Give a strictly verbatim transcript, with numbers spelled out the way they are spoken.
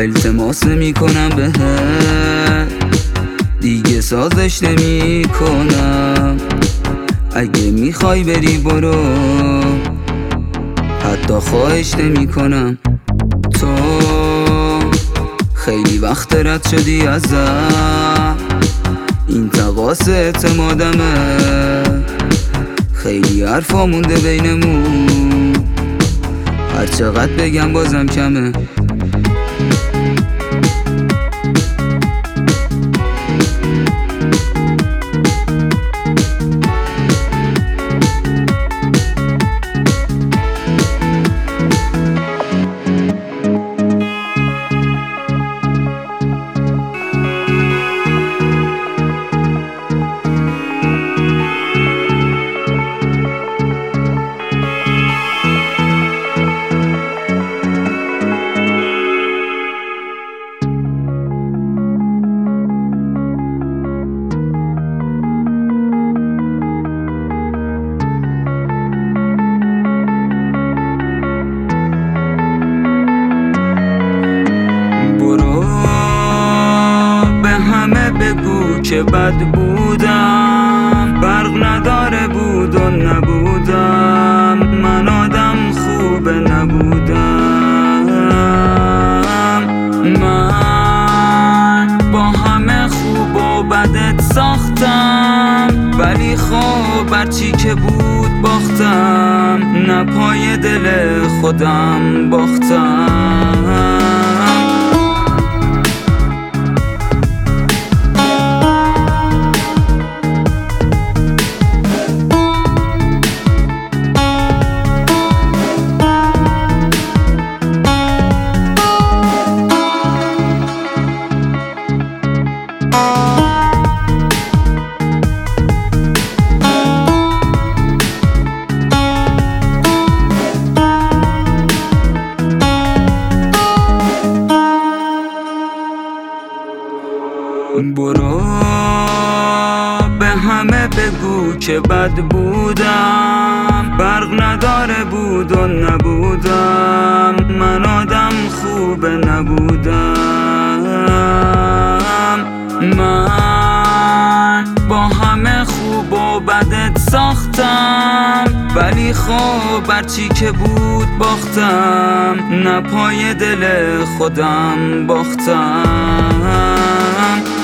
التماس نمی کنم بهت، دیگه سازش نمی کنم. اگه میخوای بری برو، حتی خواهش نمی کنم. تو خیلی وقت رد شدی ازم، این تقاص اعتمادمه. خیلی حرفا مونده بینمون، هر چقدر بگم بازم کمه. بگو که بد بودم، برق نداره بود و نبودم، من آدم خوب نبودم. من با همه خوب و بدت ساختم، ولی خب برچی که بود باختم، نه پای دل خودم باختم. برو به همه بگو که بد بودم، برق نداره بود و نبودم، من آدم خوب نبودم. من با همه خوب و بدت ساختم، ولی خب برچی که بود باختم، نه پای دل خودم باختم.